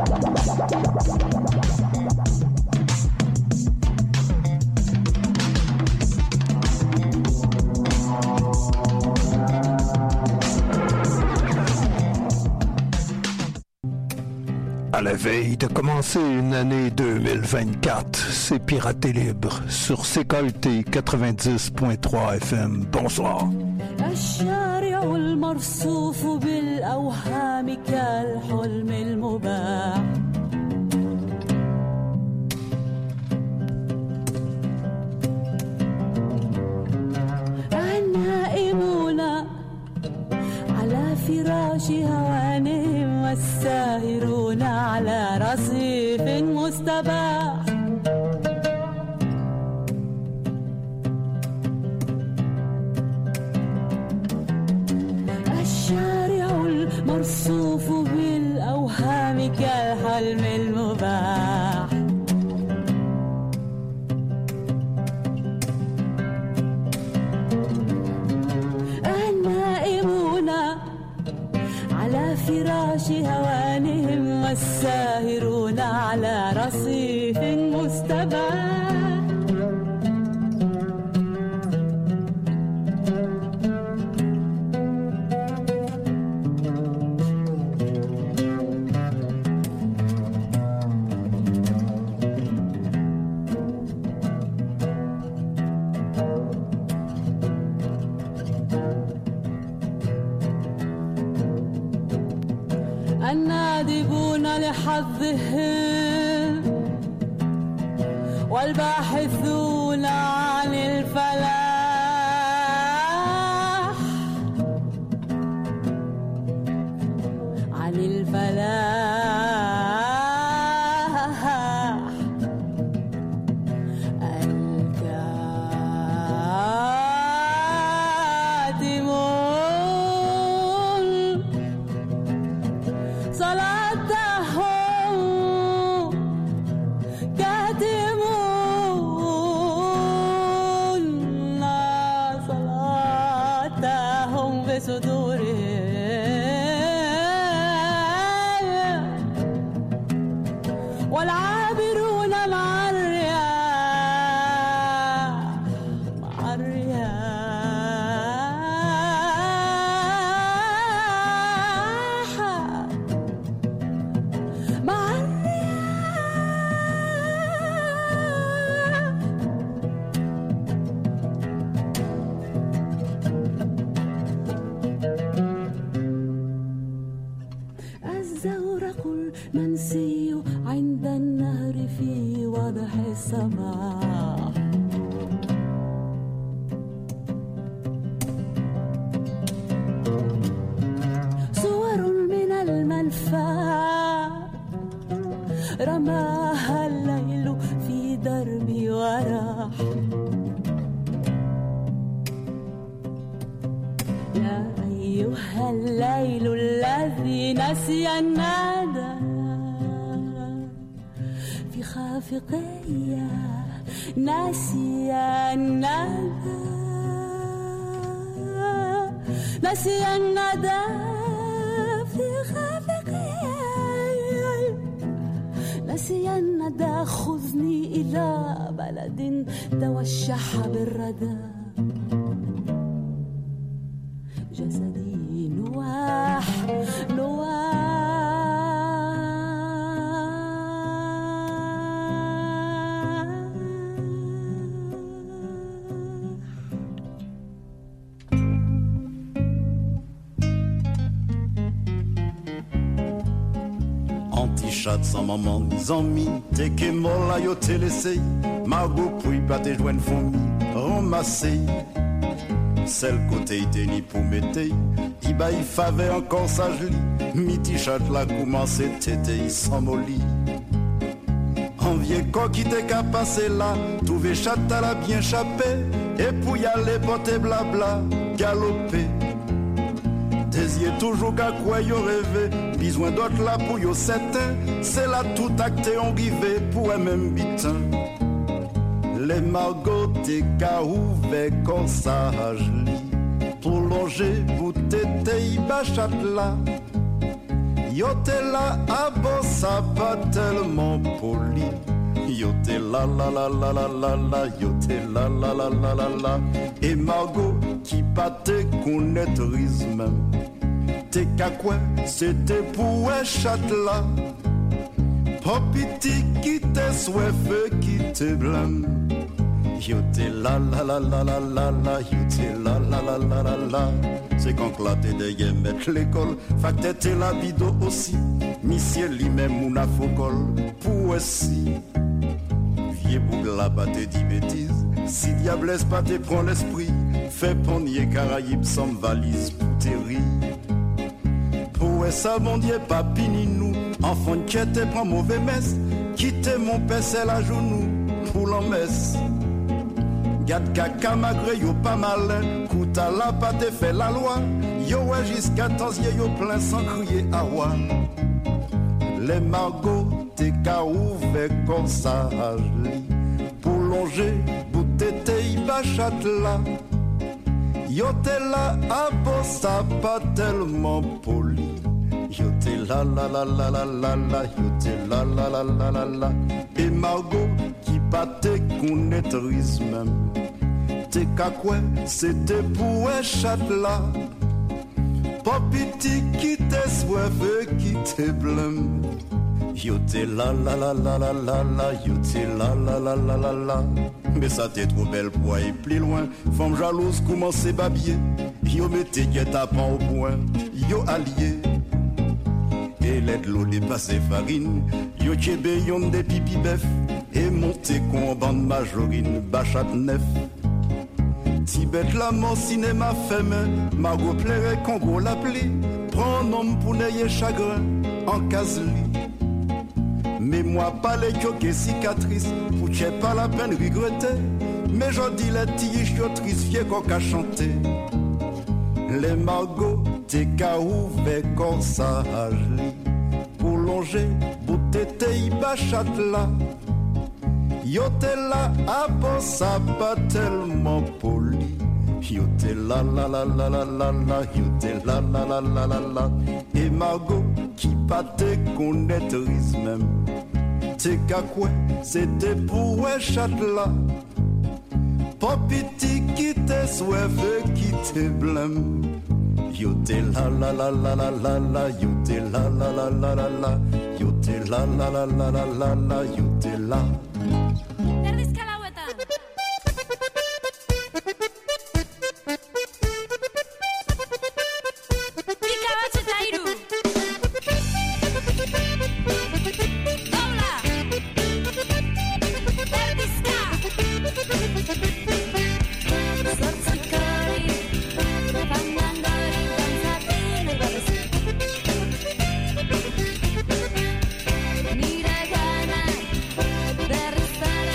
À la veille de commencer une année 2024, c'est Piraté Libre sur CKUT 90.3 FM. Bonsoir. الشارع المرصوف بالأوهام كالحلم المباح النائمون على فراش هوانهم والساهرون على رصيف مستباح مرصوف بالأوهام كالحلم المباح النائمون على فراش هوانهم والساهرون على رصيف مستباح النادبون لحظهم والباحثون عن الفلاح عن الفلاح الكاتمون صلاتهم كاتمون صلاتهم بصدورهم والعابرون مع الرياح مع الرياح الزورق المنسي عند النهر في وضح الصباح صور من المنفى رماها الليل في دربي وراح يا أيها الليل الذي نسي النادى في خافقي نسي الندى نسي الندى في خافقي نسي الندى خذني إلى بلد توشح بالردى جسدي نواح نواح Anti-chat sans maman ni zami, t'es que mort là yo t'es laissé. Margot puis pas te joindre fourmi, ramassé. Celle côté t'es ni pour mettre, il ba il favait encore sa jolie. Miti chat la commencé t'étais sans molly. En vieux coq qui t'est qu'à passer là, trouver chat à la bien chapé, et pour y aller porter blabla, galoper. Désir toujours qu'à quoi yo rêver, besoin d'autres là pour yo certain, c'est là tout acté on rivé pour un même bitin. Les margots t'es qu'à ouvert comme ça pour longer vous t'étais bachat là. Yo t'es là à bossa ça pas tellement poli. Yo te la la la la la la la, yo te la la la la la la. Et Margot qui pas te connaître même. T'es qu'à quoi c'était pour un chat là. Popiti qui te souhaite qui te blâme. Yo te la la la la la la la, yo te la la la la la la. C'est quand là t'es de mettre l'école, fait que t'es la bido aussi. Monsieur lui-même ou na focol, pour aussi. Vieux bougla pas te dit bêtises, si diablesse pas te prend l'esprit, fais ponier Caraïbes sans valise pour te rire. Pour ça mon Dieu pas pini nous, enfant qui te prend mauvais messe, quitte mon père c'est la genou pour l'en messe. Gade caca malgré yo pas malin, Kouta la pas te fait la loi, yo ouais jusqu'à temps yo plein sans crier à roi. Les Margot te ka ouvert comme ça pour longer, bout tété bachat là. Yo te la a ça pas tellement poli. Yo te la la la la la la la, yo te la la la la la la. Et Margot qui pas te connaître même. T'es qu'à quoi c'était pour un chat là. Popiti qui te souhaite qui te blâme. Yo te la la la la la la la, yo te la la la la la la. Mais ça t'est trop belle pour aller plus loin. Femme jalouse commence à babiller. Yo mettez guet-apens au point. Yo allié. Et l'aide l'eau dépasse farine. Yo tchébé yon des pipi bœuf. Et monté con bande majorine. Bachat neuf. Tibet la mort cinéma femme. Margot plairait Congo l'appli. Prends homme pour n'ayez chagrin. En case-lit. Mais moi pas les choqués cicatrices. Pour t'y pas la peine regretter. Mais j'en dis les tiges triste fier qu'on qu'a chanté. Les Margot t'es qu'à ouvert comme ça pour longer, bout tété bachat là. Yo te la a ça pas tellement poli. Yo te la la la la la la la, yo te la la la la la la. Et Margot qui pas te connaître même. T'es qu'à quoi c'était pour un chat là. Popiti qui te souhaite qui te blâme. Yo te la la la la la la la, yo te la la la la la la, yo te la la la la la la la, yo te la. Mira gana de arrestar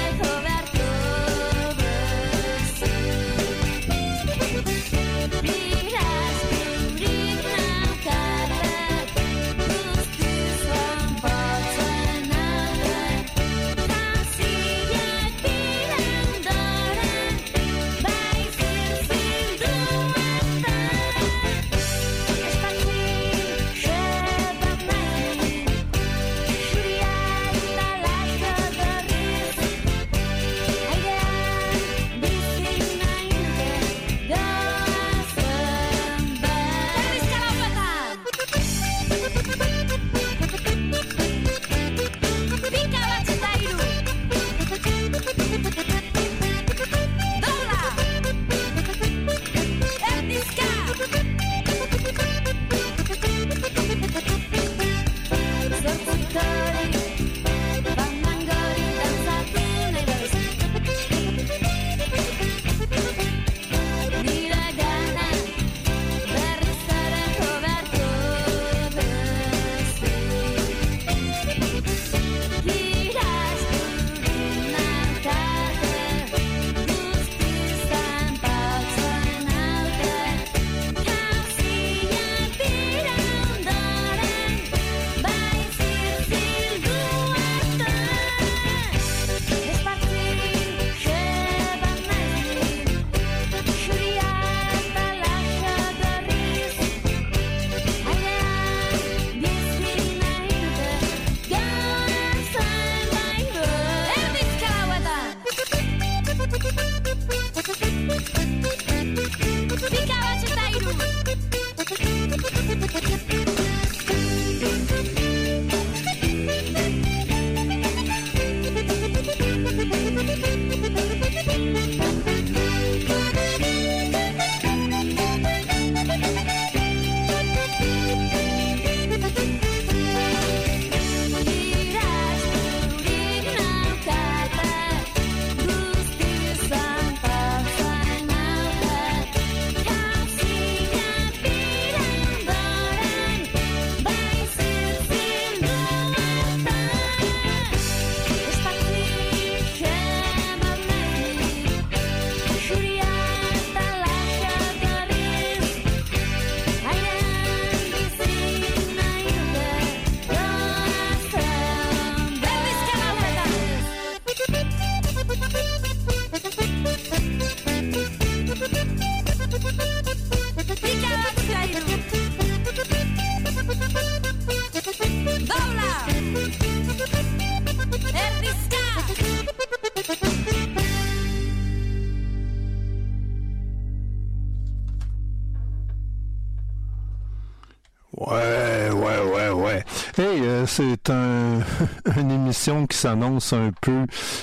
c'est une émission qui s'annonce un peu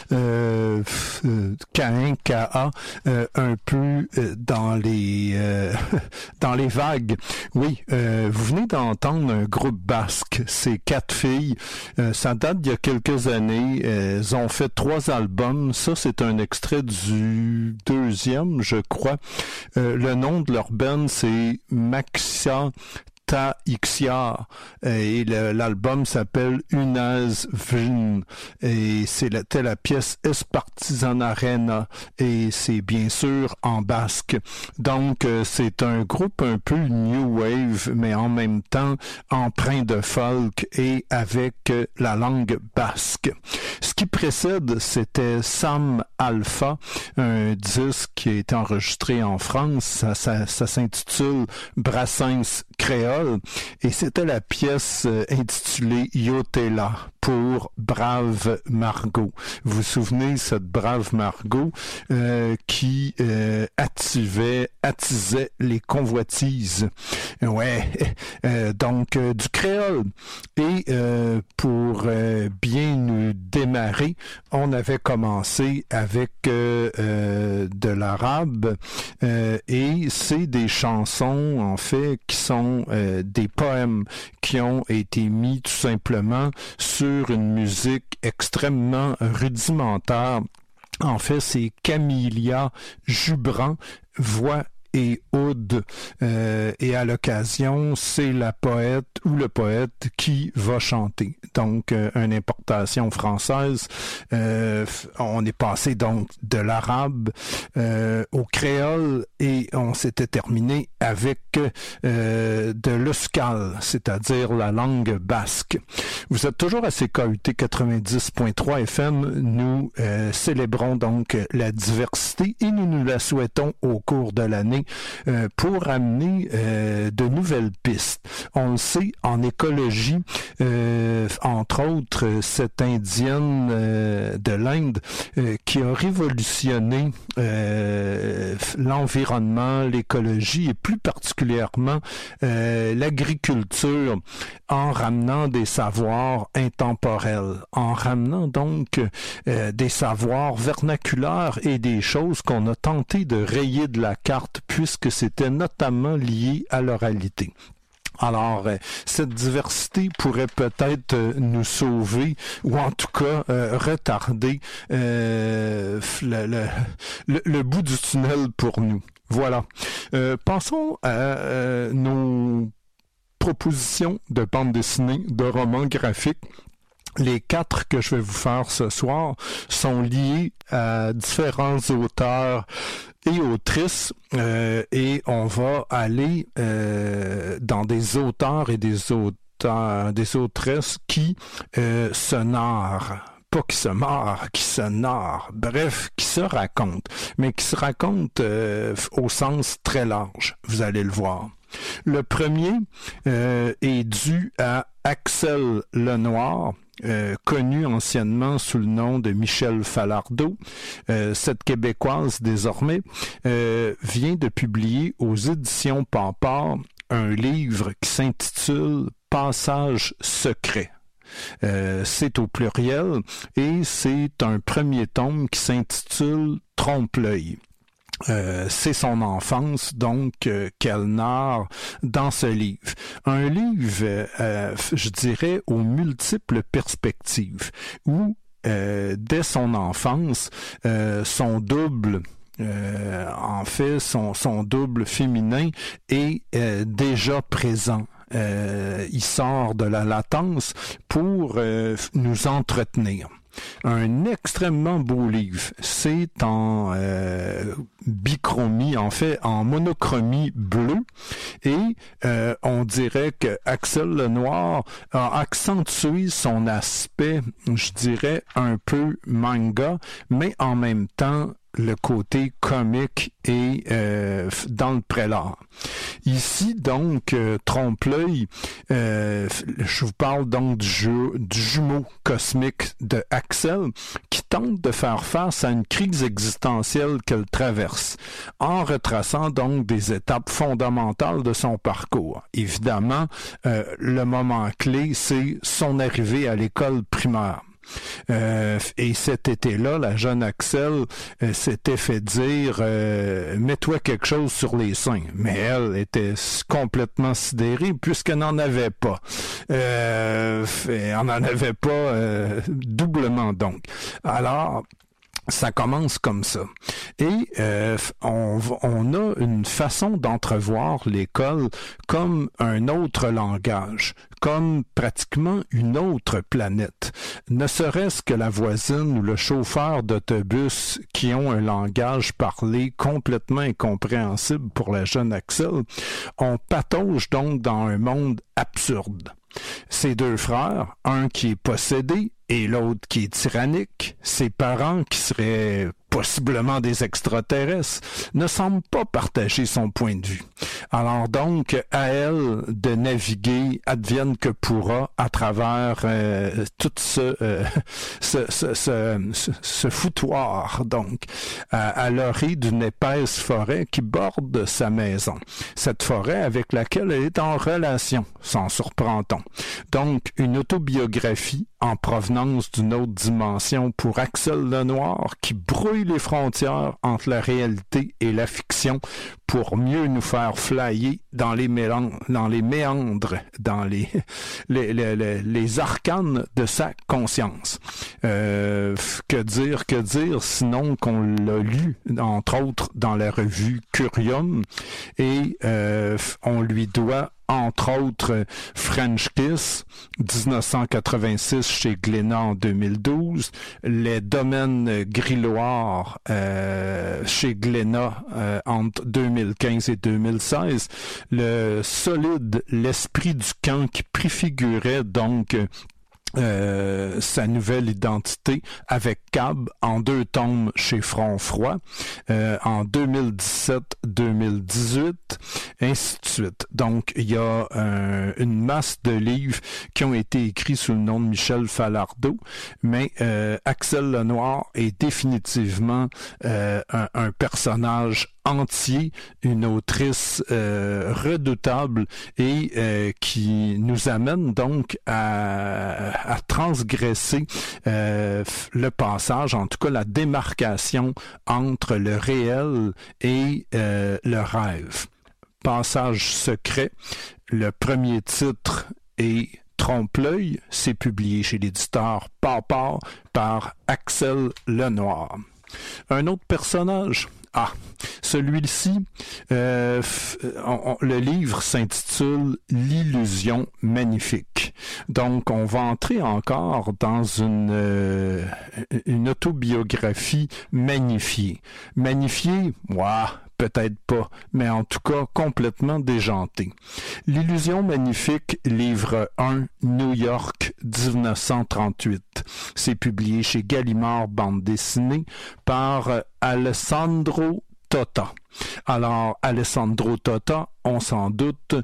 K1, un peu dans les vagues. Oui, vous venez d'entendre un groupe basque, c'est 4 filles. Ça date d'il y a quelques années. Elles ont fait 3 albums. Ça, c'est un extrait du 2e, je crois. Le nom de leur band, c'est Maxia Ixia, et l'album s'appelle Unaz Vrin, et c'était la pièce Es Partizan Arena, et c'est bien sûr en basque. Donc c'est un groupe un peu new wave, mais en même temps empreint de folk et avec la langue basque. Ce qui précède, c'était Sam Alpha, un disque qui a été enregistré en France. Ça s'intitule Brassens Créole, et c'était la pièce intitulée Yotela pour Brave Margot. Vous vous souvenez, cette Brave Margot qui attisait les convoitises. Ouais, donc du créole. Et pour bien nous démarrer, on avait commencé avec de l'arabe, et c'est des chansons en fait qui sont des poèmes qui ont été mis tout simplement sur une musique extrêmement rudimentaire. En fait, c'est Camilla Jubran, voix et oud, et à l'occasion, c'est la poète ou le poète qui va chanter. Donc, une importation française. On est passé donc de l'arabe au créole, et on s'était terminé avec de l'euskal, c'est-à-dire la langue basque. Vous êtes toujours à CKUT 90.3 FM. Nous célébrons donc la diversité, et nous la souhaitons au cours de l'année pour amener de nouvelles pistes. On le sait, en écologie, entre autres, cette indienne de l'Inde qui a révolutionné l'environnement, l'écologie, et plus particulièrement l'agriculture, en ramenant des savoirs intemporels, en ramenant donc des savoirs vernaculaires et des choses qu'on a tenté de rayer de la carte, puisque c'était notamment lié à l'oralité. Alors, cette diversité pourrait peut-être nous sauver, ou en tout cas retarder le bout du tunnel pour nous. Voilà. Passons à nos propositions de bande dessinée, de romans graphiques. Les 4 que je vais vous faire ce soir sont liés à différents auteurs et autrices, et on va aller dans des auteurs et des autresses qui se narrent. Pas qui se marrent, qui se narrent, bref, qui se racontent, mais qui se racontent au sens très large, vous allez le voir. Le premier est dû à Axel Lenoir, connu anciennement sous le nom de Michel Falardeau. Cette Québécoise, désormais, vient de publier aux éditions Pampard un livre qui s'intitule « Passage secret ». C'est au pluriel, et c'est un premier tome qui s'intitule « Trompe-l'œil ». C'est son enfance, donc, qu'elle narre dans ce livre. Un livre, je dirais, aux multiples perspectives, où, dès son enfance, son double... son double féminin est déjà présent. Il sort de la latence pour nous entretenir. Un extrêmement beau livre. C'est en bichromie, en fait, en monochromie bleue, et on dirait que Axel Lenoir a accentué son aspect, je dirais, un peu manga, mais en même temps le côté comique et dans le prélat. Ici, donc, trompe-l'œil, je vous parle donc du jumeau cosmique de Axel qui tente de faire face à une crise existentielle qu'elle traverse, en retraçant donc des étapes fondamentales de son parcours. Évidemment, le moment clé, c'est son arrivée à l'école primaire. Et cet été-là, la jeune Axel s'était fait dire mets-toi quelque chose sur les seins. Mais elle était complètement sidérée puisqu'elle n'en avait pas. Elle n'en avait pas doublement donc. Alors, ça commence comme ça. Et on a une façon d'entrevoir l'école comme un autre langage, comme pratiquement une autre planète. Ne serait-ce que la voisine ou le chauffeur d'autobus qui ont un langage parlé complètement incompréhensible pour la jeune Axel, on patauge donc dans un monde absurde. Ses deux frères, un qui est possédé et l'autre qui est tyrannique, ses parents qui seraient possiblement des extraterrestres, ne semblent pas partager son point de vue. Alors donc, à elle de naviguer advienne que pourra à travers tout ce foutoir, donc, à l'orée d'une épaisse forêt qui borde sa maison. Cette forêt avec laquelle elle est en relation, s'en surprend-on. Donc, une autobiographie en provenance d'une autre dimension pour Axel Lenoir qui brouille les frontières entre la réalité et la fiction pour mieux nous faire flyer dans les méandres, dans les arcanes de sa conscience. Que dire, sinon qu'on l'a lu, entre autres, dans la revue Curium, et on lui doit entre autres French Kiss, 1986 chez Glénat en 2012, Les Domaines Grilloirs chez Glénat entre 2015 et 2016, le solide L'Esprit du camp qui préfigurait donc sa nouvelle identité avec Cab en 2 tomes chez Front Froid en 2017-2018, ainsi de suite. Donc, il y a une masse de livres qui ont été écrits sous le nom de Michel Falardeau, mais Axel Lenoir est définitivement un personnage entier, une autrice redoutable et qui nous amène donc à transgresser le passage, en tout cas la démarcation entre le réel et le rêve. Passage secret, le premier titre est Trompe-l'œil, c'est publié chez l'éditeur Papa par Axel Lenoir. Un autre personnage, celui-ci, le livre s'intitule L'illusion magnifique. Donc, on va entrer encore dans une autobiographie magnifiée. Magnifiée, peut-être pas, mais en tout cas complètement déjantée. L'illusion magnifique, livre 1, New York, 1938. C'est publié chez Gallimard, bande dessinée, par Alessandro Tota. Alors, Alessandro Tota, on s'en doute,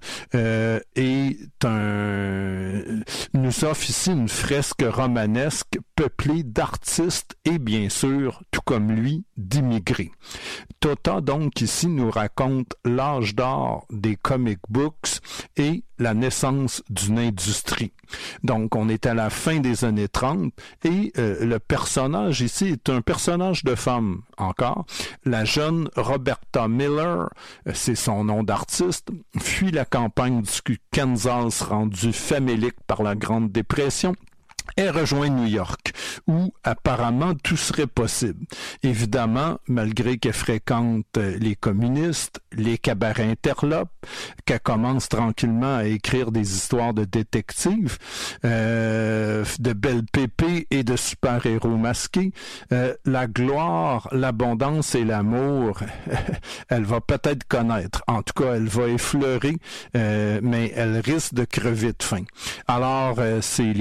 nous offre ici une fresque romanesque peuplée d'artistes et bien sûr, tout comme lui, d'immigrés. Tota, donc, ici, nous raconte l'âge d'or des comic books et la naissance d'une industrie. Donc, on est à la fin des années 30 et le personnage ici est un personnage de femme, encore. La jeune Roberta Miller, c'est son nom d'artiste, fuit la campagne du Kansas rendue famélique par la Grande Dépression et rejoint New York, où apparemment tout serait possible. Évidemment, malgré qu'elle fréquente les communistes, les cabarets interlopes, qu'elle commence tranquillement à écrire des histoires de détectives, de belles pépées et de super-héros masqués, la gloire, l'abondance et l'amour, elle va peut-être connaître. En tout cas, elle va effleurer, mais elle risque de crever de faim. Alors, c'est les turpitudes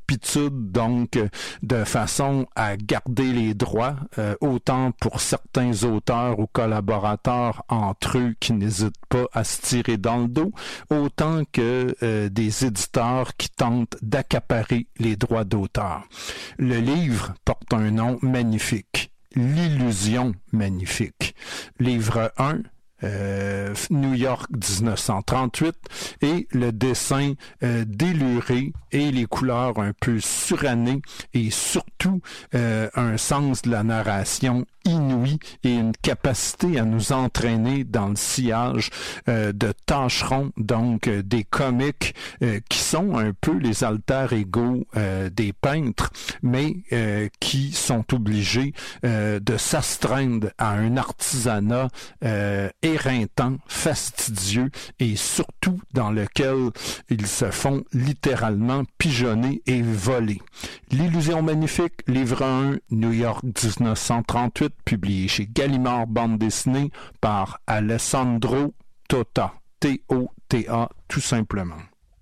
turpitude, donc de façon à garder les droits, autant pour certains auteurs ou collaborateurs entre eux qui n'hésitent pas à se tirer dans le dos, autant que des éditeurs qui tentent d'accaparer les droits d'auteur. Le livre porte un nom magnifique, L'illusion magnifique. Livre 1, New York 1938, et le dessin déluré et les couleurs un peu surannées et surtout un sens de la narration inouï et une capacité à nous entraîner dans le sillage de tâcherons, donc des comiques qui sont un peu les alter ego des peintres, mais qui sont obligés de s'astreindre à un artisanat éreintant, fastidieux et surtout dans lequel ils se font littéralement pigeonner et voler. L'illusion magnifique, livre 1, New York 1938, publié chez Gallimard Bande dessinée par Alessandro Tota, T-O-T-A, tout simplement.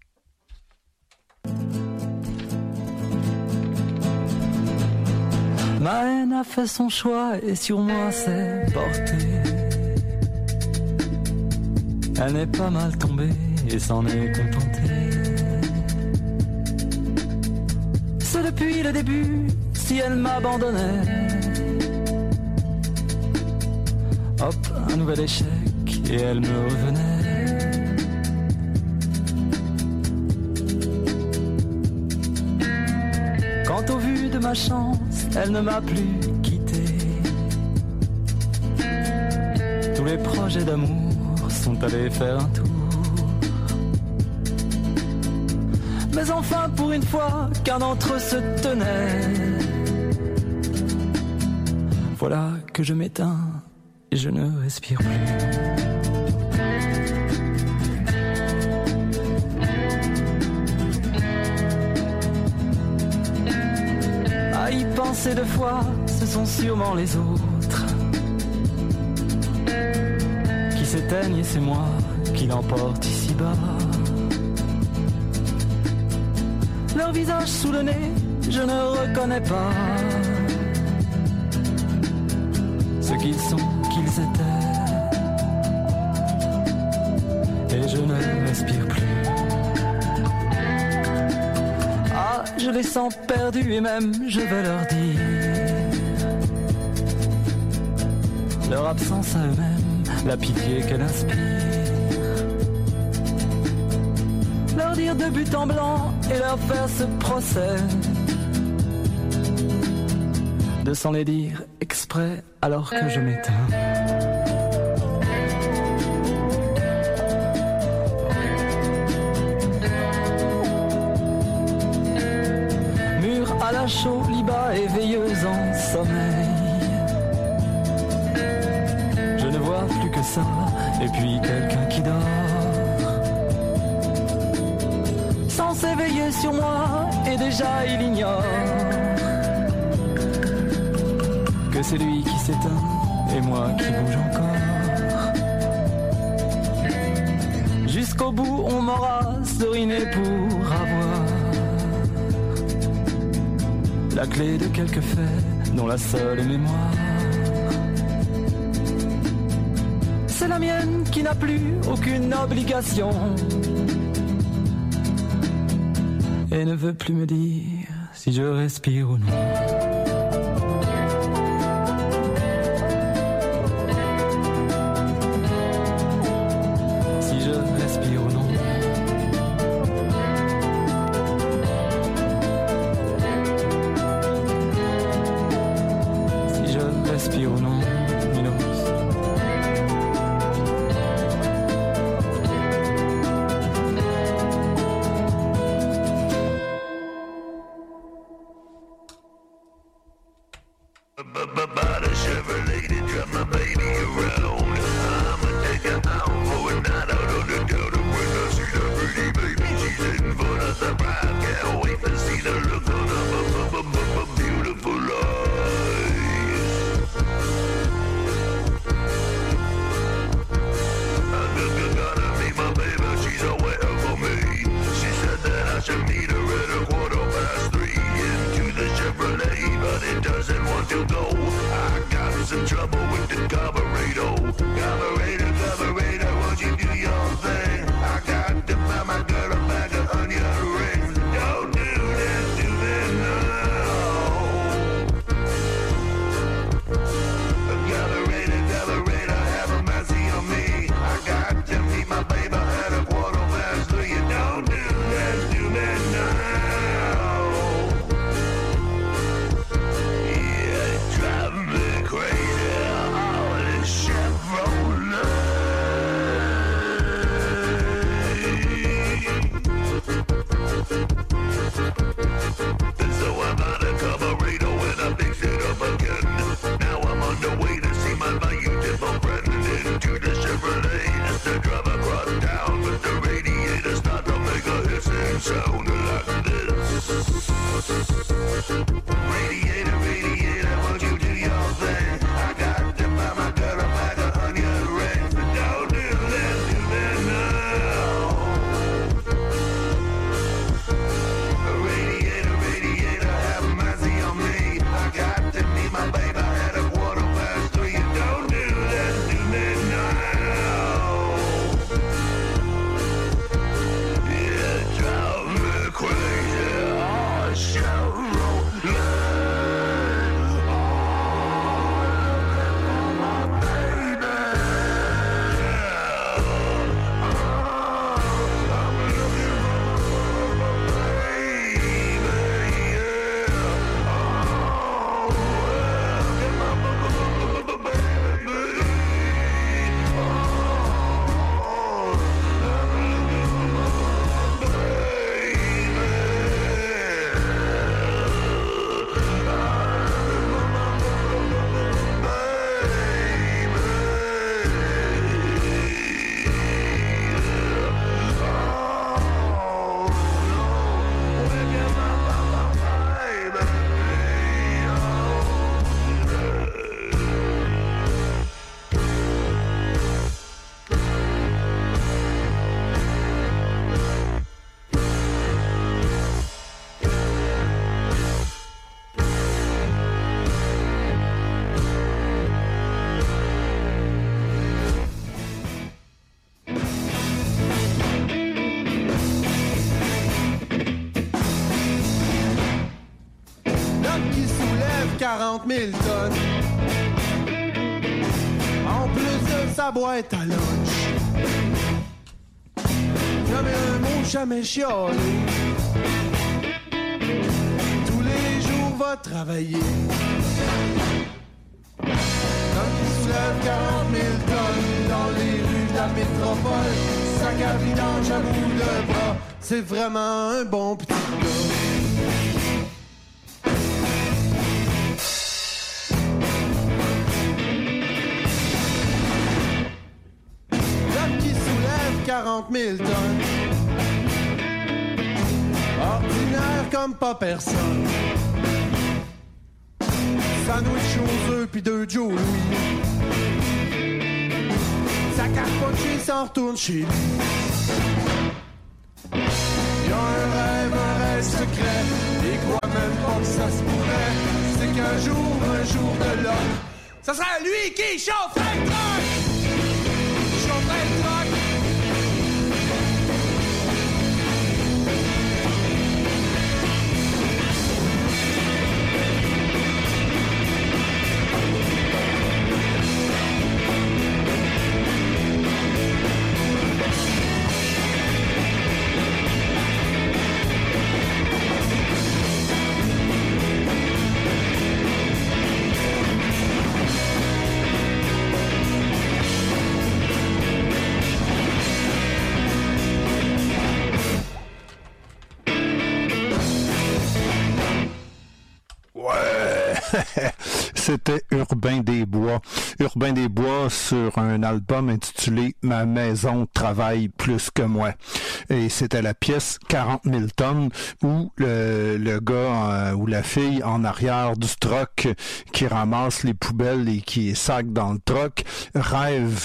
Ma haine a fait son choix et sur moi s'est portée. Elle n'est pas mal tombée et s'en est contentée. C'est depuis le début, si elle m'abandonnait. Hop, un nouvel échec et elle me revenait. Quant au vu de ma chance, elle ne m'a plus quitté. Tous les projets d'amour sont allés faire un tour. Mais enfin, pour une fois, qu'un d'entre eux se tenait. Voilà que je m'éteins et je ne respire plus. À y penser deux fois, ce sont sûrement les autres qui s'éteignent et c'est moi qui l'emporte ici-bas. Leur visage sous le nez, je ne reconnais pas ce qu'ils sont, qu'ils étaient. Et je ne respire plus. Ah, je les sens perdus et même je vais leur dire leur absence à eux-mêmes, la pitié qu'elle inspire. Leur dire de but en blanc et leur faire ce procès, de s'en les dire exprès alors que je m'éteins. Mur à la chaux, liba et veilleuse en sommeil. Je ne vois plus que ça, et puis quelqu'un qui dort. Sans s'éveiller sur moi, et déjà il ignore que c'est lui qui s'éteint et moi qui bouge encore. Jusqu'au bout on m'aura soriné pour avoir la clé de quelques faits dont la seule mémoire c'est la mienne qui n'a plus aucune obligation et ne veut plus me dire si je respire ou non. Meet her at 1:15. doesn't want to go. I got some trouble with the carburetor. Carburetor, won't you do your thing? I got to buy my girl a bag of onion rings. Don't do that, no. Carburetor, have mercy on me. I got to meet my baby at a 3:15. You don't do that, no. Yeah, it's driving me crazy. All this Chevrolet. So I bought a carburetor and I fixed it up again. Now I'm on the way to see my beautiful friend. Into the Chevrolet, just to drive across town. But the radiator start to make a hissing sound like this. Radiator, won't you do your thing? I got to buy my girl a bag of onion rings. But don't do that, no. Radiator, have mercy on me. I got to meet my baby at a 3:15. You don't do that, no. Yeah, drive me crazy. Oh, Chevrolet. Oh, L'homme qui soulève 40 000 tonnes. En plus de sa boîte à lunch. Jamais un mot, jamais chialé. Tous les jours va travailler. L'homme qui soulève 40 000 tonnes dans les rues de la métropole. Sac à vidange à bout de bras. C'est vraiment un bon petit gars. L'homme qui soulève 40 000 tonnes. Ordinaire comme pas personne. Sandwich aux œufs pis 2 Joe Louis. Sa carte punchée s'en retourne chez lui. Y'a un rêve secret. Il croit même pas que ça se pourrait. C'est qu'un jour de l'homme, ça sera lui qui chaufferait le truck. Chaufferait le truck. C'était Urbain des Bois. Urbain des Bois sur un album intitulé « Ma maison travaille plus que moi ». Et c'était la pièce 40 000 tonnes où le gars ou la fille en arrière du truck qui ramasse les poubelles et qui est sac dans le truck rêve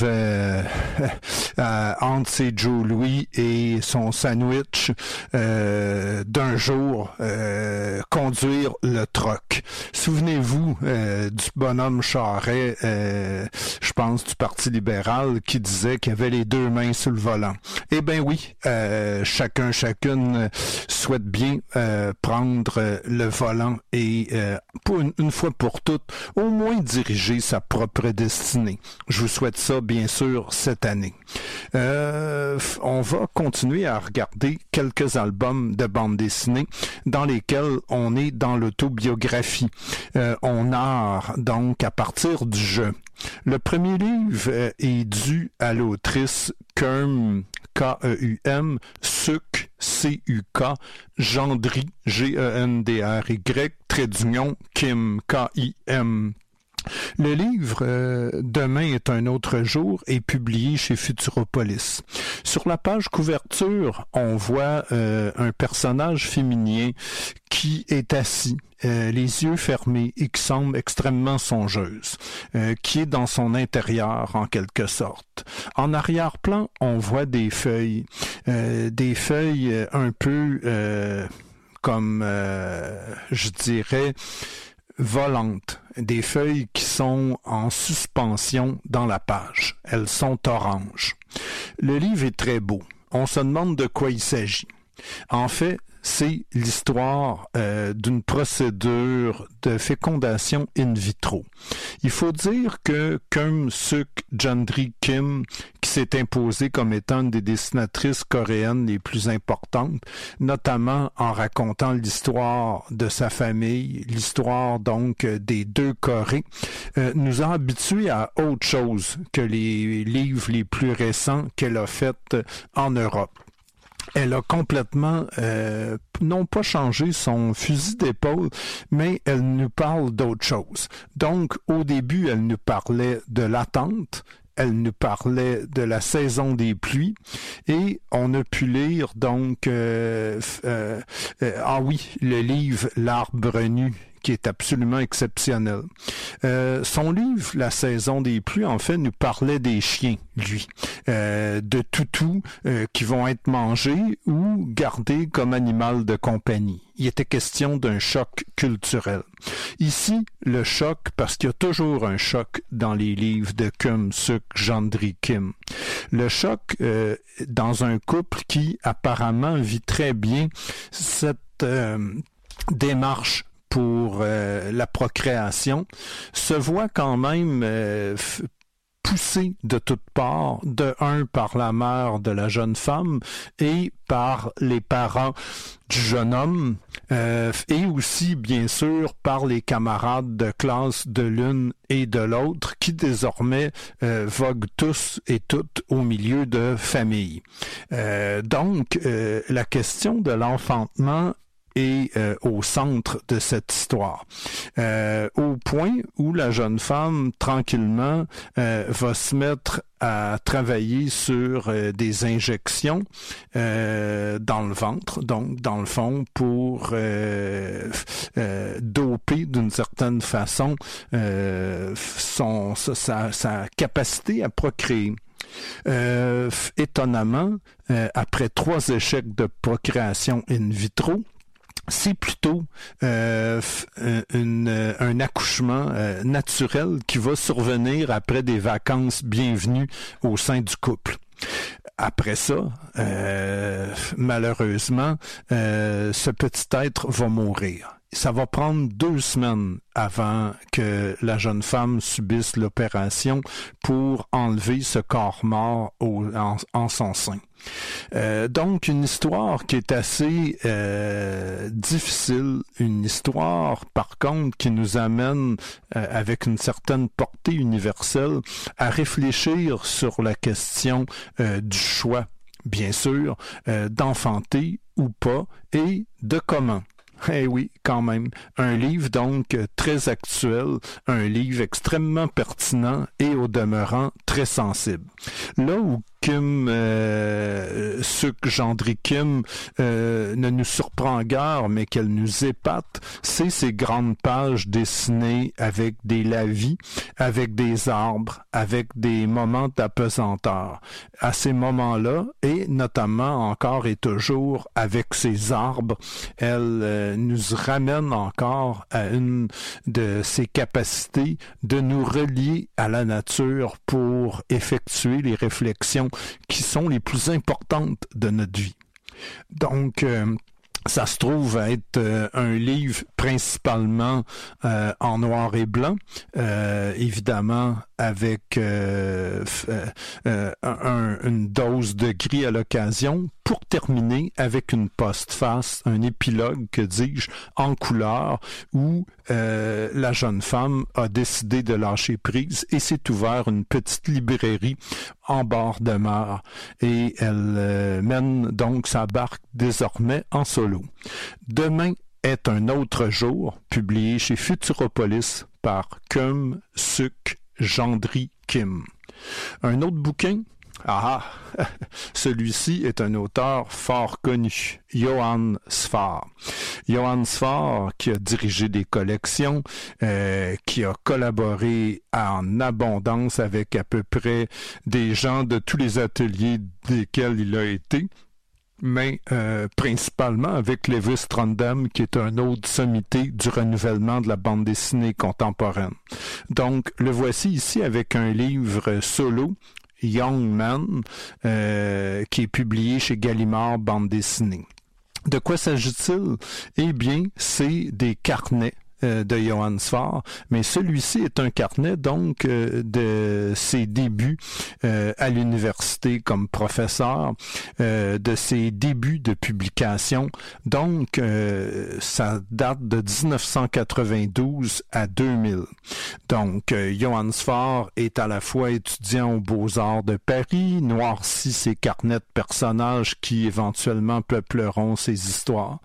entre ses Joe Louis et son sandwich d'un jour conduire le truck. Souvenez souvenez-vous du bonhomme Charest, je pense du Parti libéral, qui disait qu'il avait les deux mains sur le volant. Eh bien oui, chacune souhaite bien prendre le volant et pour une fois pour toutes, au moins diriger sa propre destinée. Je vous souhaite ça, bien sûr, cette année. On va continuer à regarder quelques albums de bande dessinée dans lesquels on est dans l'autobiographie. On narre donc à partir du jeu. Le premier livre est dû à l'autrice Keum, K-E-U-M, Suk, C-U-K, Gendry, G-E-N-D-R-Y, trait d'union, Kim, K-I-M. Le livre Demain est un autre jour est publié chez Futuropolis. Sur la page couverture, on voit un personnage féminin qui est assis, les yeux fermés et qui semble extrêmement songeuse, qui est dans son intérieur en quelque sorte. En arrière-plan, on voit des feuilles un peu comme, je dirais, volantes, des feuilles qui sont en suspension dans la page. Elles sont oranges. Le livre est très beau. On se demande de quoi il s'agit. En fait, c'est l'histoire d'une procédure de fécondation in vitro. Il faut dire que Keum Suk Gendry Kim, qui s'est imposée comme étant une des dessinatrices coréennes les plus importantes, notamment en racontant l'histoire de sa famille, l'histoire donc des deux Corées, nous a habitués à autre chose que les livres les plus récents qu'elle a faits en Europe. Elle a complètement, non pas changé son fusil d'épaule, mais elle nous parle d'autre chose. Donc, au début, elle nous parlait de l'attente, elle nous parlait de la saison des pluies, et on a pu lire donc, le livre L'Arbre nu, qui est absolument exceptionnel. Son livre, La saison des pluies, en fait, nous parlait des chiens, lui, de toutous qui vont être mangés ou gardés comme animal de compagnie. Il était question d'un choc culturel. Ici, le choc, parce qu'il y a toujours un choc dans les livres de Keum Suk Gendry Kim. Le choc dans un couple qui apparemment vit très bien cette démarche pour la procréation, se voit quand même poussé de toutes parts, par la mère de la jeune femme et par les parents du jeune homme, et aussi, bien sûr, par les camarades de classe de l'une et de l'autre qui désormais voguent tous et toutes au milieu de famille. Donc, la question de l'enfantement est au centre de cette histoire. Au point où la jeune femme, tranquillement, va se mettre à travailler sur des injections dans le ventre, donc dans le fond, pour doper d'une certaine façon sa capacité à procréer. Étonnamment, après 3 échecs de procréation in vitro, c'est plutôt un accouchement naturel qui va survenir après des vacances bienvenues au sein du couple. Après ça, malheureusement, ce petit être va mourir. Ça va prendre 2 semaines avant que la jeune femme subisse l'opération pour enlever ce corps mort en son sein. Donc, une histoire qui est assez difficile, une histoire, par contre, qui nous amène, avec une certaine portée universelle, à réfléchir sur la question du choix, bien sûr, d'enfanter ou pas, et de comment. Eh oui, quand même. Un livre donc très actuel, un livre extrêmement pertinent et au demeurant très sensible. Là où Kim Suk Gendry Kim ne nous surprend guère, mais qu'elle nous épate, c'est ces grandes pages dessinées avec des lavis, avec des arbres, avec des moments d'apesanteur. À ces moments-là, et notamment encore et toujours avec ces arbres, elle nous ramène encore à une de ses capacités de nous relier à la nature pour effectuer les réflexions qui sont les plus importantes de notre vie. Donc, ça se trouve être un livre principalement en noir et blanc, évidemment avec une dose de gris à l'occasion, pour terminer avec une postface, un épilogue, que dis-je, en couleur, où la jeune femme a décidé de lâcher prise et s'est ouvert une petite librairie en bord de mer. Et elle mène donc sa barque désormais en solo. Demain est un autre jour, publié chez Futuropolis par Kim Suk Gendry Kim. Un autre bouquin? Celui-ci est un auteur fort connu, Johan Sfar. Johan Sfar, qui a dirigé des collections, qui a collaboré en abondance avec à peu près des gens de tous les ateliers desquels il a été, mais principalement avec Levis Trondheim, qui est un autre sommité du renouvellement de la bande dessinée contemporaine. Donc, le voici ici avec un livre solo, Young Man, qui est publié chez Gallimard Bande dessinée. De quoi s'agit-il? Eh bien, c'est des carnets de Johan Sfar, mais celui-ci est un carnet donc de ses débuts à l'université comme professeur, de ses débuts de publication. Donc, ça date de 1992 à 2000. Donc, Johan Sfar est à la fois étudiant aux Beaux-Arts de Paris, noircit ses carnets de personnages qui éventuellement peupleront ses histoires.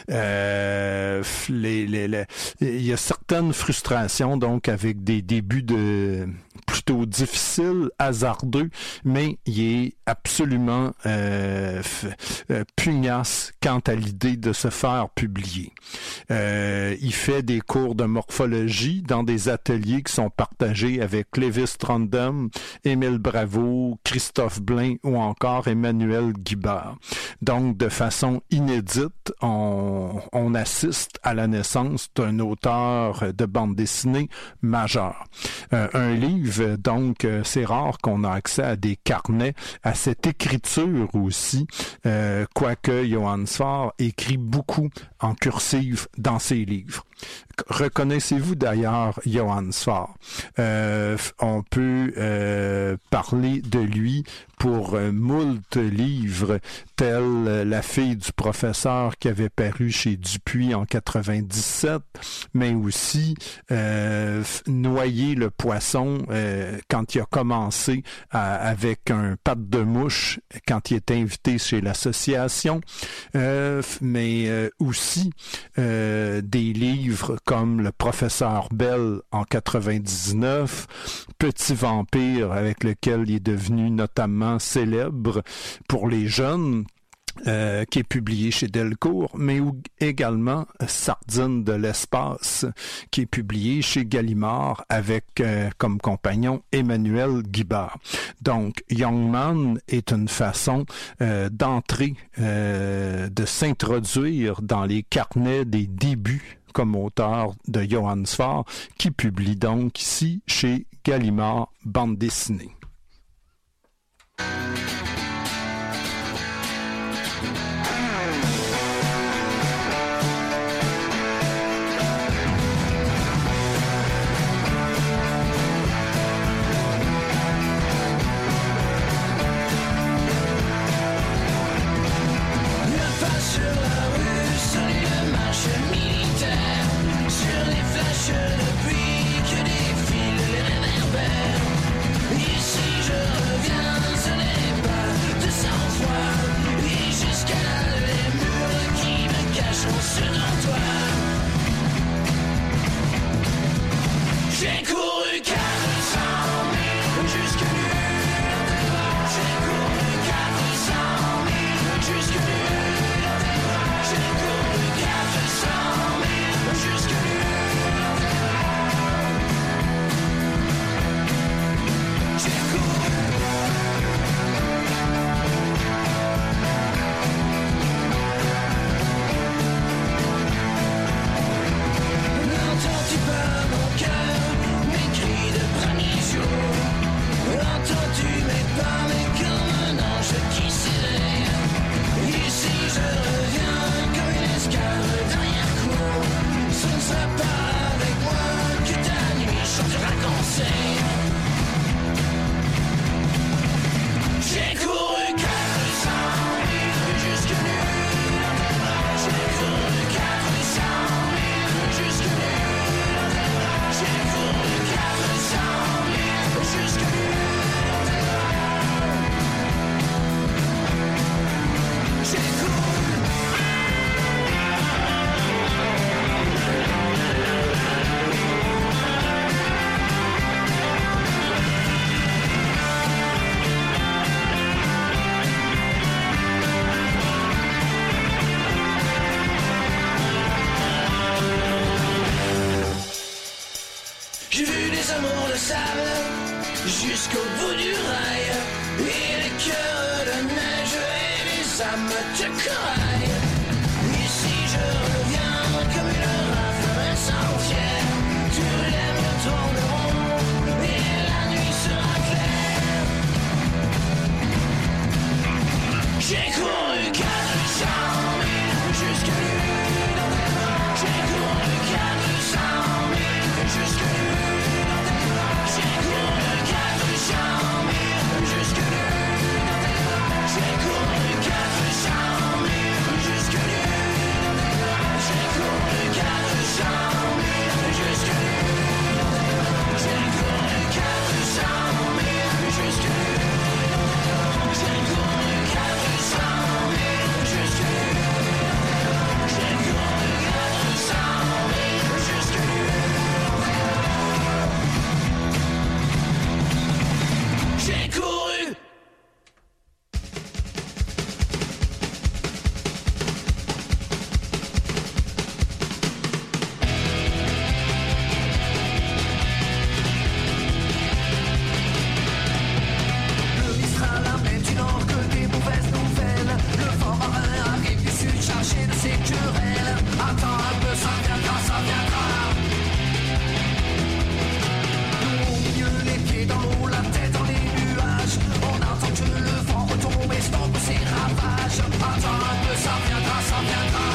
Il y a certaines frustrations, donc, avec des débuts plutôt difficiles, hasardeux, mais il est absolument pugnace quant à l'idée de se faire publier. Il fait des cours de morphologie dans des ateliers qui sont partagés avec Levis Trondheim, Émile Bravo, Christophe Blain ou encore Emmanuel Guibert. Donc, de façon inédite, on assiste à la naissance d'un auteur de bande dessinée majeur. Un livre, donc, c'est rare qu'on a accès à des carnets, à cette écriture aussi, quoique Johan Sfar écrit beaucoup en cursive dans ses livres. Reconnaissez-vous d'ailleurs Johan Sfar? On peut parler de lui pour moult livres, tels La fille du professeur qui avait paru chez Dupuis en 97, mais aussi Noyer le poisson quand il a commencé avec un patte de mouche, quand il était invité chez l'association, mais aussi des livres comme Le professeur Bell en 99, Petit vampire avec lequel il est devenu notamment célèbre pour les jeunes, qui est publié chez Delcourt, mais également Sardine de l'espace, qui est publié chez Gallimard avec comme compagnon Emmanuel Guibert. Donc, Young Man est une façon d'entrer, de s'introduire dans les carnets des débuts comme auteur de Johan Sfar, qui publie donc ici chez Gallimard Bande dessinée. Ici je reviens, ce n'est sable jusqu'au bout du rail. Et les cœurs de neige et les âmes de corail. Ici je reviens comme une rafale entière. Tous les murs tourneront et la nuit sera claire. J'ai couru 400 000 jusqu'à l'une dans tes bras. J'ai couru 400 000 jusqu'à l'une dans tes bras. J'ai couru 400 000 jusqu'à l'une dans tes bras. J'ai couru 400 000 jusqu'à l'une dans tes bras. J'ai couru 400 000 jusqu'à l'une dans tes bras. J'ai couru 400 000 jusqu'à l'une dans tes bras. J'ai couru 400 000 jusqu'à l'une dans tes bras. J'ai couru 400 000 jusqu'à l'une dans tes bras. J'ai couru. Le Mistral amène du nord que des mauvaises nouvelles. Le vent marin arrive du sud chargé de ses querelles. Attends un peu, ça viendra, ça viendra. Nous au milieu, les pieds dans l'eau, la tête dans les nuages. On entend que le vent retombe et stompe ses ravages. Attends un peu, ça viendra, ça viendra.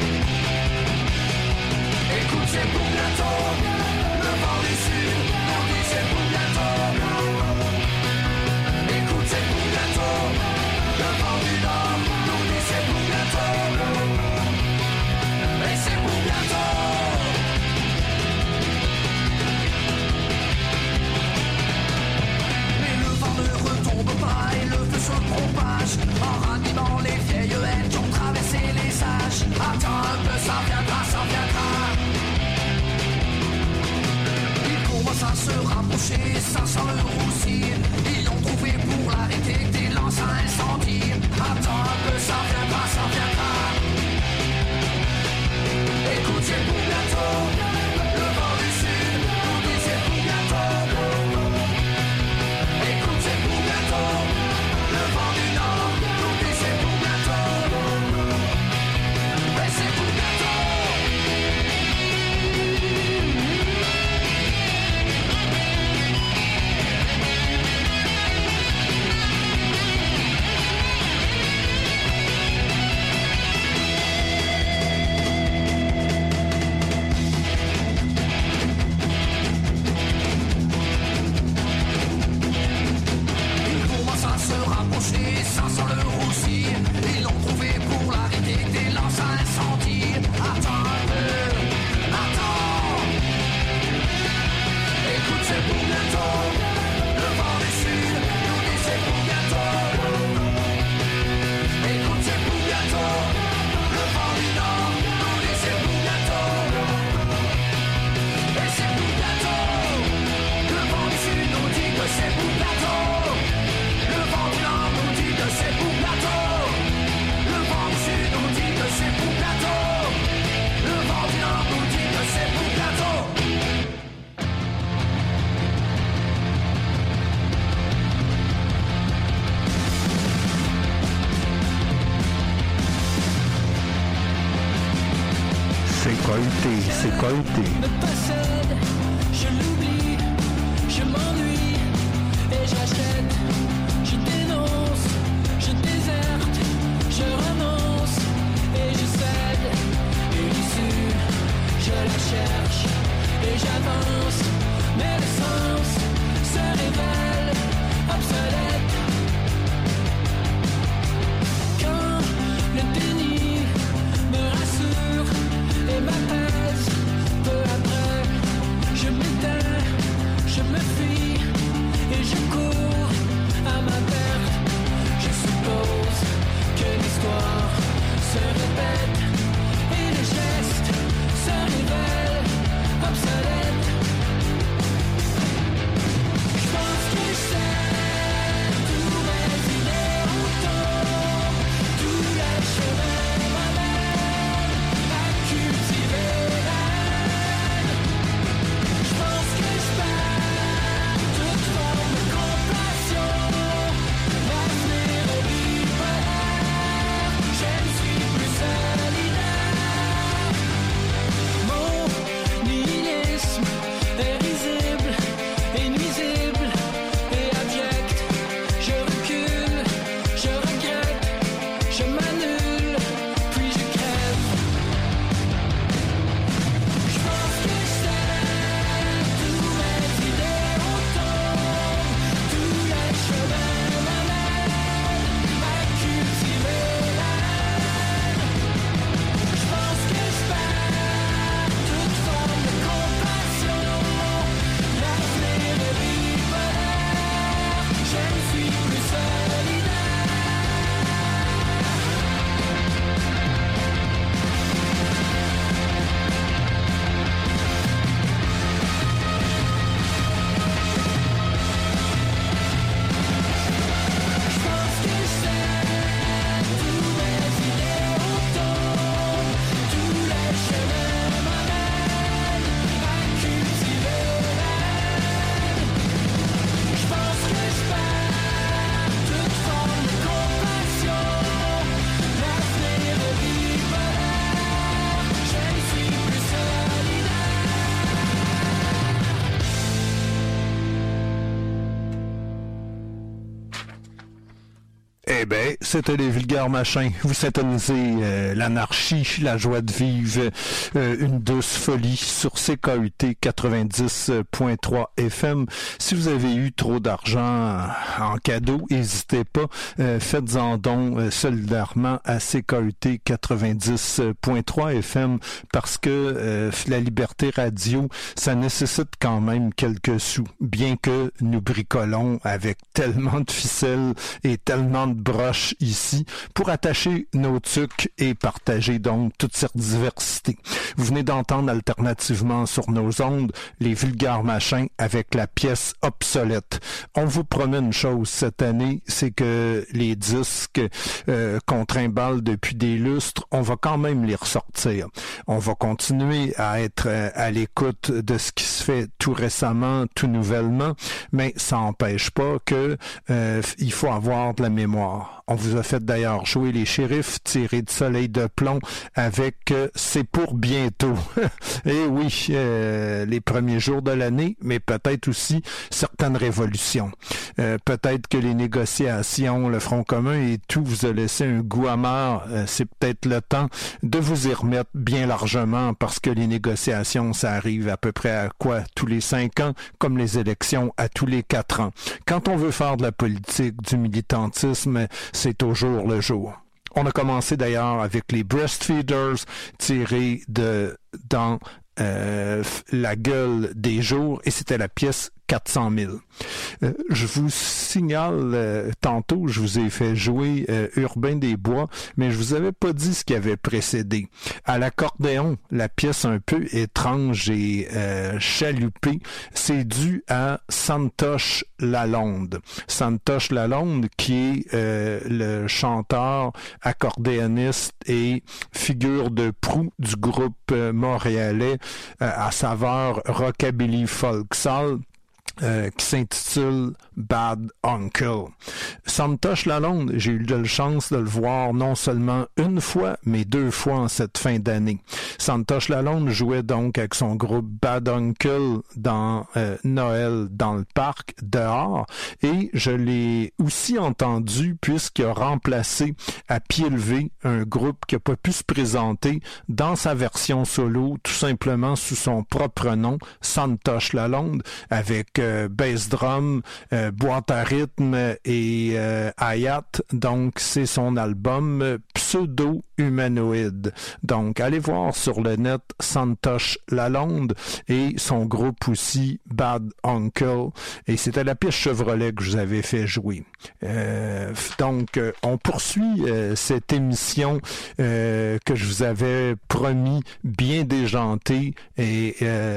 Écoute, c'est pour bientôt. Le vent du sud, on dit c'est pour bientôt. Écoute, c'est pour bientôt. Le vent du nord, nous dit c'est pour bientôt. Et c'est pour bientôt. Mais le vent ne retombe pas et le feu se propage en ranimant les vieilles haines qui ont traversé les âges. Attends un peu, ça viendra, ça viendra. Il commence à se rapprocher, ça sent le roussi. Ils ont trouvé pour l'arrêter des lances à incendie. Attends un peu, ça viendra, ça viendra. Écoute, c'est pour bientôt. Le vent du sud nous dit c'est pour bientôt. Écoute, c'est pour bientôt. Le vent du nord nous dit c'est pour bientôt. Et c'est pour bientôt. Il commence à se rapprocher, ça sent le roussi. Ils l'ont trouvé pour l'arrêter des lances à incendie. Attends un peu, attends. Écoute, c'est pour bientôt. Le vent du sud nous dit c'est pour bientôt. Écoute, c'est pour bientôt. Le vent du nord nous dit c'est pour bientôt. Et c'est pour bientôt. Le vent du sud nous dit que c'est pour bientôt. Le vent du nord nous dit que c'est pour bientôt. Le vent du sud nous dit que c'est pour bientôt. Le vent du nord nous dit que c'est pour bientôt. C'est colté. me possède, je l'oublie, je m'ennuie et j'achète, je dénonce, je déserte, je renonce et je cède. Et l'issue, je la cherche et j'avance, mais le sens se révèle obsolète. Quand le déni me rassure et m'apaise, peu après, je m'éteins, je me fuis et je cours à ma perte. Je suppose que l'histoire se répète et les gestes se révèlent Eh bien, c'était les vulgaires machins. Vous syntonisez l'anarchie, la joie de vivre, une douce folie sur CKUT 90.3 FM. Si vous avez eu trop d'argent en cadeau, n'hésitez pas, faites-en don solidairement à CKUT 90.3 FM parce que la liberté radio, ça nécessite quand même quelques sous, bien que nous bricolons avec tellement de ficelles et tellement de broches ici pour attacher nos tucs et partager donc toute cette diversité. Vous venez d'entendre alternativement sur nos ondes les vulgaires machins avec la pièce obsolète. On vous promet une chose cette année, c'est que les disques qu'on trimballe depuis des lustres, on va quand même les ressortir. On va continuer à être à l'écoute de ce qui se fait tout récemment, tout nouvellement, mais ça n'empêche pas que il faut avoir de la mémoire. On vous a fait d'ailleurs jouer les shérifs tirés de Soleil de plomb avec C'est pour bientôt. Et oui, les premiers jours de l'année, mais peut-être aussi certaines révolutions. Peut-être que les négociations, le Front commun et tout vous a laissé un goût amer. C'est peut-être le temps de vous y remettre bien largement parce que les négociations, ça arrive à peu près à quoi? Tous les 5 ans, comme les élections à tous les 4 ans. Quand on veut faire de la politique, du militantisme, c'est au jour le jour. On a commencé d'ailleurs avec les Breastfeeders tirés dans La gueule des jours et c'était la pièce 400 000. Je vous signale, tantôt, je vous ai fait jouer Urbain des Bois, mais je vous avais pas dit ce qui avait précédé. À l'accordéon, la pièce un peu étrange et chaloupée, c'est dû à Santosh Lalonde. Santosh Lalonde, qui est le chanteur, accordéoniste et figure de proue du groupe montréalais à saveur rockabilly folk-soul, qui s'intitule Bad Uncle. Santosh Lalonde, j'ai eu la chance de le voir non seulement une fois, mais 2 fois en cette fin d'année. Santosh Lalonde jouait donc avec son groupe Bad Uncle dans Noël dans le parc, dehors, et je l'ai aussi entendu puisqu'il a remplacé à pied levé un groupe qui n'a pas pu se présenter dans sa version solo, tout simplement sous son propre nom, Santosh Lalonde, avec bass drum, boîte à rythme et hi-hat. Donc, c'est son album Pseudo-Humanoïde. Donc, allez voir sur le net Santosh Lalonde et son groupe aussi Bad Uncle. Et c'était la pièce Chevrolet que je vous avais fait jouer. Donc, on poursuit cette émission que je vous avais promis bien déjantée et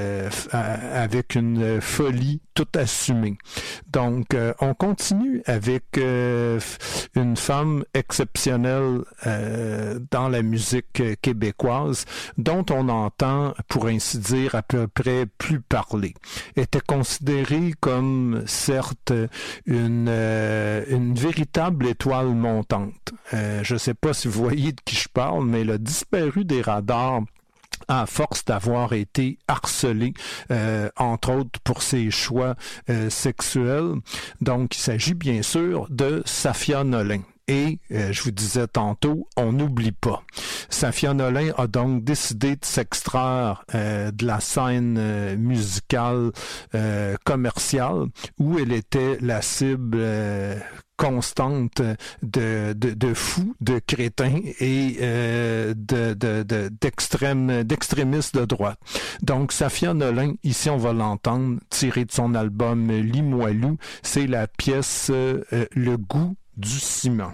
avec une folie tout assumé. Donc, on continue avec une femme exceptionnelle dans la musique québécoise, dont on entend, pour ainsi dire, à peu près plus parler. Était considérée comme, certes, une véritable étoile montante. Je ne sais pas si vous voyez de qui je parle, mais elle a disparu des radars à force d'avoir été harcelé, entre autres pour ses choix sexuels. Donc, il s'agit bien sûr de Safia Nolin. Et, je vous disais tantôt, on n'oublie pas. Safia Nolin a donc décidé de s'extraire de la scène musicale commerciale où elle était la cible constante de fous, de crétins et d'extrémistes de droite. Donc, Safia Nolin, ici on va l'entendre, tiré de son album Limoilou, c'est la pièce Le goût du ciment.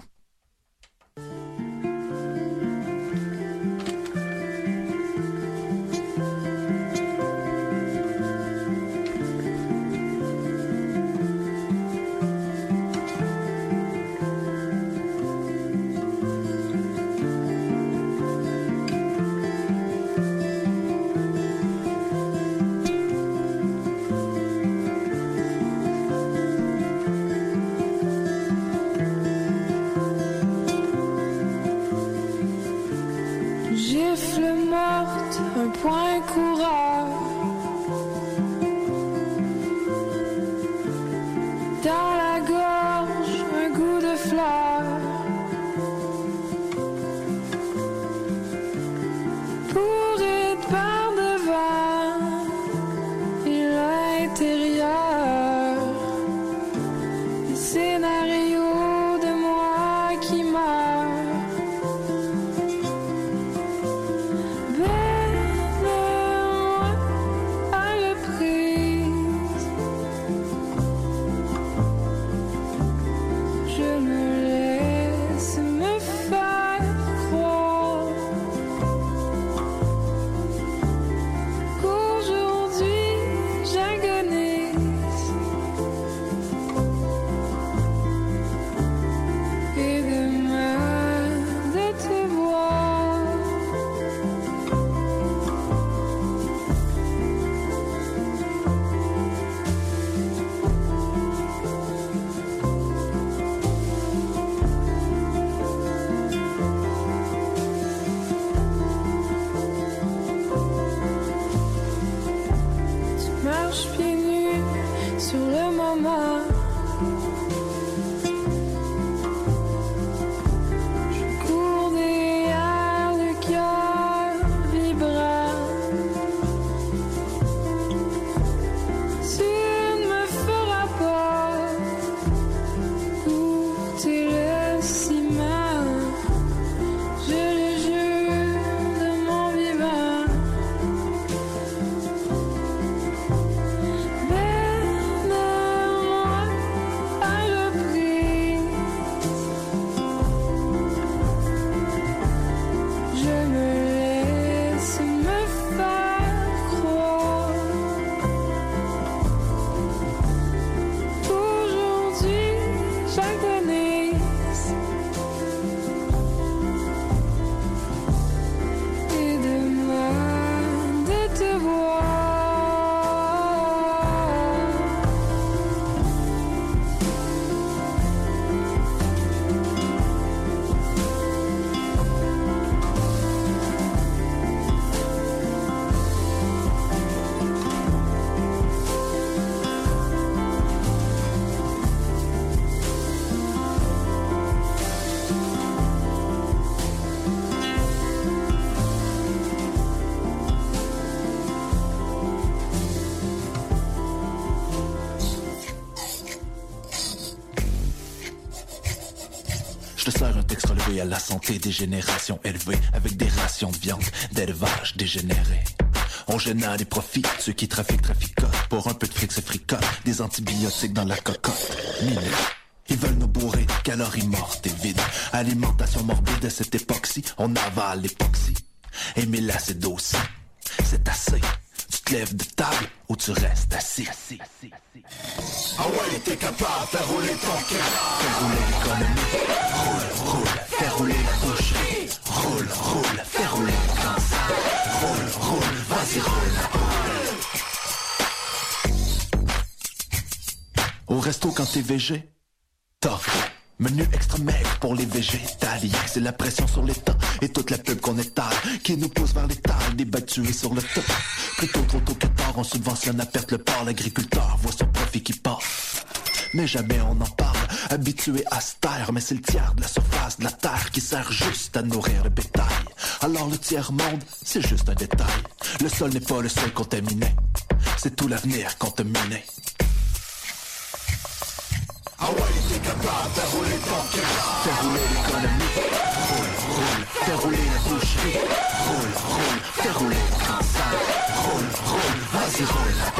Un point coureur dans la gorge, un goût de fleurs. l'intérieur. Des scénarios de moi qui meurt. Belle-moi à reprise. Je me laisse me faire croire qu'aujourd'hui j'agonise et demain de te voir. Tu marches pieds nus sur le moment. Je cours derrière le cœur vibrant. Tu ne me feras pas goûter le ciment. Je le jure de mon vivant. Belle-moi à reprise. Je me laisse me faire croire qu'aujourd'hui j'agonise et demain de te voir. Je te sers un texte relevé à la santé des générations élevées, avec des rations de viande, d'élevage dégénéré. On génère des profits, ceux qui traficotent. Pour un peu de fric se fricotent, des antibiotiques dans la cocotte. Minés. Ils veulent nous bourrer, calories mortes et vides. Alimentation morbide à cette époque-ci, on avale l'époxy. Et mais là c'est aussi, c'est assez. Tu te lèves de table ou tu restes assis. Ah ouais, t'es capable de rouler ton cœur. Fais rouler l'économie, roule, roule, fais rouler la boucherie. Roule, roule, fais rouler le cancer. Roule, roule, vas-y roule la boule. Au resto quand t'es végé, t'offres menu extra maigre pour les végétaliens. C'est la pression sur l'État et toute la pub qu'on étale qui nous pousse vers l'étal, des bêtes tuées sur le top. Plutôt trop tôt que tard, on subventionne à perte le port. L'agriculteur voit son profit qui part, mais jamais on en parle. Habitué à se taire, mais c'est le tiers de la surface de la terre qui sert juste à nourrir le bétail. Alors le tiers-monde, c'est juste un détail. Le sol n'est pas le seul contaminé, c'est tout l'avenir contaminé. Ah ouais, t'es capable de rouler ton cœur. Fais rouler l'économie, roule, roule, fais rouler la boucherie. Roule, roule, fais rouler le cancer. Roule, roule, vas-y roule la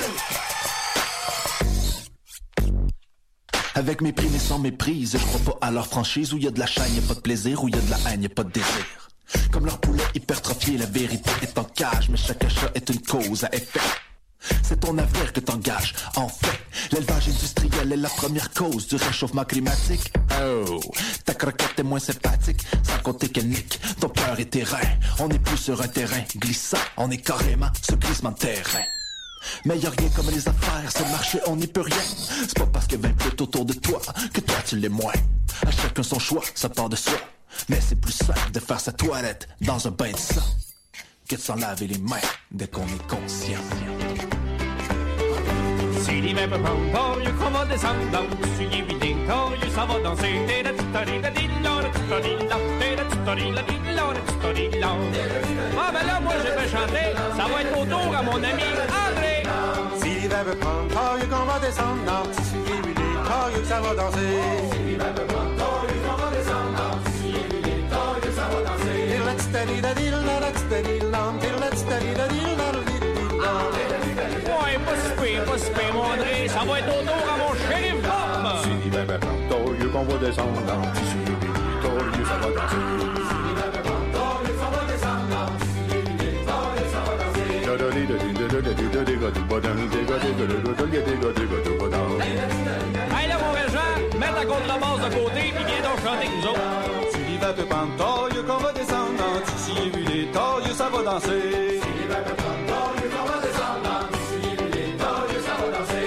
boule. Avec mépris mais sans méprise, je crois pas à leur franchise. Où y a de la chaîne, y a pas de plaisir. Où y a de la haine, y a pas de désir. Comme leur poulet hypertrophié, la vérité est en cage. Mais chaque achat est une cause à effet. C'est ton avenir que t'engages. En fait, l'élevage industriel est la première cause du réchauffement climatique. Oh, ta croquette est moins sympathique, sans compter qu'elle nique ton cœur et tes reins. On n'est plus sur un terrain glissant, on est carrément sur glissement de terrain. Mais y'a rien comme les affaires, c'est le marché, on n'y peut rien. C'est pas parce que 20 plaît autour de toi que toi tu l'es moins. À chacun son choix, ça part de soi. Mais c'est plus simple de faire sa toilette dans un bain de sang que de s'en laver les mains dès qu'on est conscient. Si l'hiver me prend pas, mieux qu'on va descendre dans le soulier vidé, tant mieux ça va danser. T'es Ah ben là, moi je vais chanter, ça va être au tour à mon ami André. Si l'hiver va peu prendre taille qu'on va descendre dans tissu huilé, taille que ça va danser. Sylvie va peu prendre taille qu'on va descendre dans tissu huilé, taille que ça va danser. Let's study the deal, let's study long, let's study the deal, ouais, pas si pire, mon André, ça va être au tour à mon shérif Bob. Sylvie va peu prendre taille qu'on va descendre dans tissu huilé, taille que ça va danser. Sylvie va peu prendre taille qu'on va descendre dans tissu huilé, taille que ça va danser. Hey là, mon régent, mets ta contrebasse de côté puis viens donc chanter avec nous autres. Sylvie va peu prendre taille qu'on va descendre dans tissu huilé, taille ça va danser. Sylvie va peu prendre taille qu'on va descendre dans tissu huilé, taille ça va danser.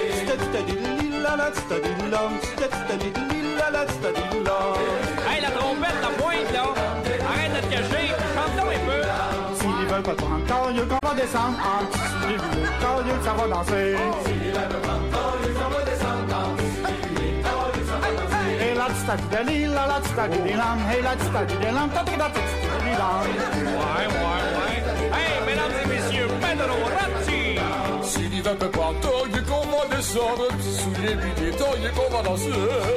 Hey, la trompette, la pointe, là, arrête de te cacher, chante-donc un peu. S'ils veulent pas prendre taille qu'on va descendre en tissu huilé, taille ça va danser. S'ils veulent pas prendre taille qu'on va descendre en tissu huilé, taille ça va danser. Hey, la tstadidali, la tstadidilam, hey, la tstadidilam, tatidatidilam. Ouais. Hey, mesdames et messieurs, Pedro Ratti. S'il y va peu prendre taille qu'on va descendre, souliers vidés, taille qu'on va danser.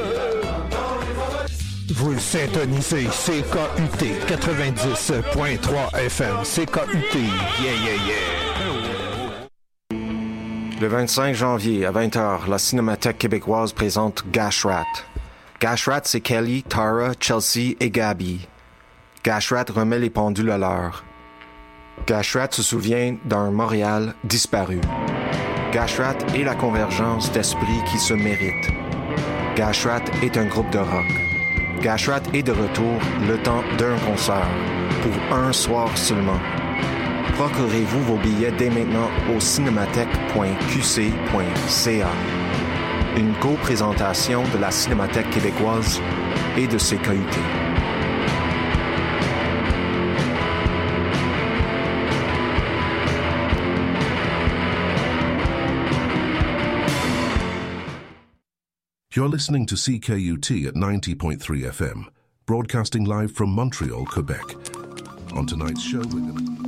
Vous syntonisez CKUT 90.3 FM. CKUT, yeah. Le 25 janvier à 20h, la Cinémathèque québécoise présente Gashrat. Gashrat, c'est Kelly, Tara, Chelsea et Gabby. Gashrat remet les pendules à l'heure. Gashrat se souvient d'un Montréal disparu. Gashrat est la convergence d'esprits qui se méritent. Gashrat est un groupe de rock. Gashrat est de retour le temps d'un concert, pour un soir seulement. Procurez-vous vos billets dès maintenant au cinémathèque.qc.ca. Une co-présentation de la Cinémathèque québécoise et de CKUT. You're listening to CKUT at 90.3 FM, broadcasting live from Montreal, Quebec. On tonight's show, we're going to...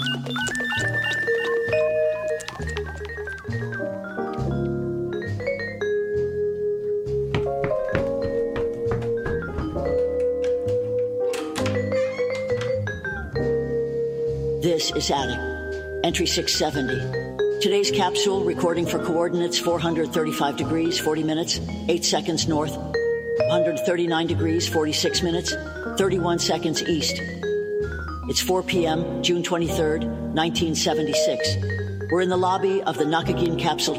This is Attic, entry 670. Today's capsule recording for coordinates 435 degrees, 40 minutes, 8 seconds north, 139 degrees, 46 minutes, 31 seconds east. It's 4 p.m., June 23rd, 1976. We're in the lobby of the Nakagin Capsule